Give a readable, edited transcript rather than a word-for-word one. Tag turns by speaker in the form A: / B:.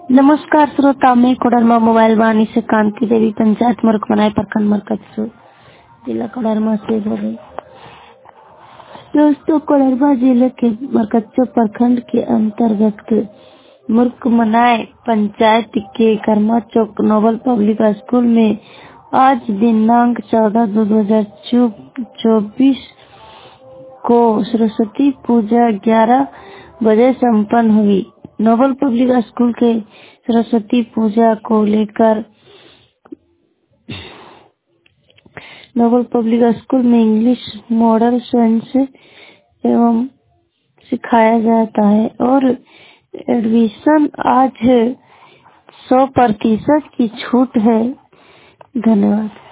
A: नमस्कार श्रोता, मैं कोडरमा मोबाइल वाणी से कांति देवी, पंचायत मुर्खमनाई प्रखंड मरकज जिला कोडरमा से हो गई। दोस्तों, कोडरमा जिले के मरकच्चो प्रखंड के अंतर्गत मुर्खमनाई पंचायत के Karma Chowk Noble Public School में आज दिनांक 14/2/2024 को सरस्वती पूजा 11 बजे संपन्न हुई। नोबल पब्लिक स्कूल के सरस्वती पूजा को लेकर नोबल पब्लिक स्कूल में इंग्लिश मॉडल साइंस एवं सिखाया जाता है और एडमिशन आज 100% की छूट है। धन्यवाद।